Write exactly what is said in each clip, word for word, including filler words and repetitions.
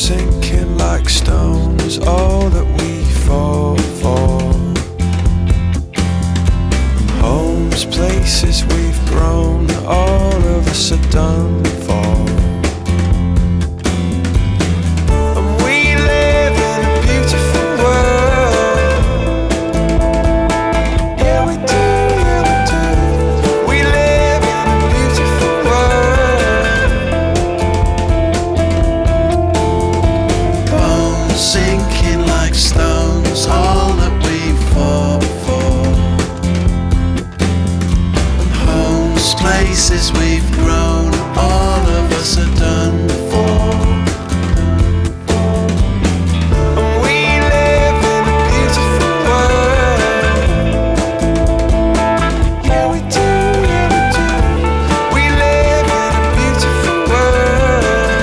sinking like stones, all that we fall for. Homes, places we've grown, all of us are done for. And we live in a beautiful world. Yeah, we do, yeah, we do. We live in a beautiful world. Bones sinking like stones, all that we fall for. And homes, places we've grown, all of us are done for. And we live in a beautiful world. Yeah, we do, yeah, we do. We live in a beautiful world.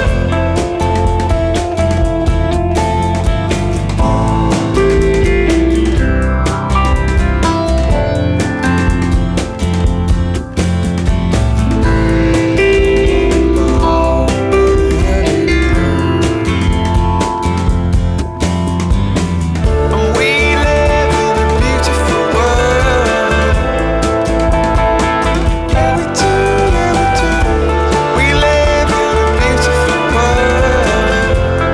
And we live in a beautiful world. Yeah, we do, yeah, we do. We live in a beautiful world.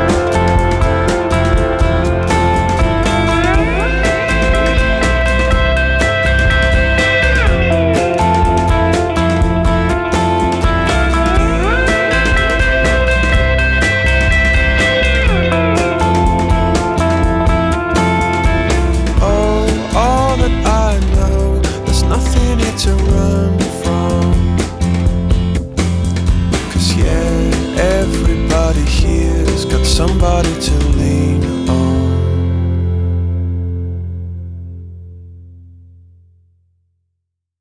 Oh, all that I know, there's nothing here to run from. 'Cause yeah, everybody here's got somebody to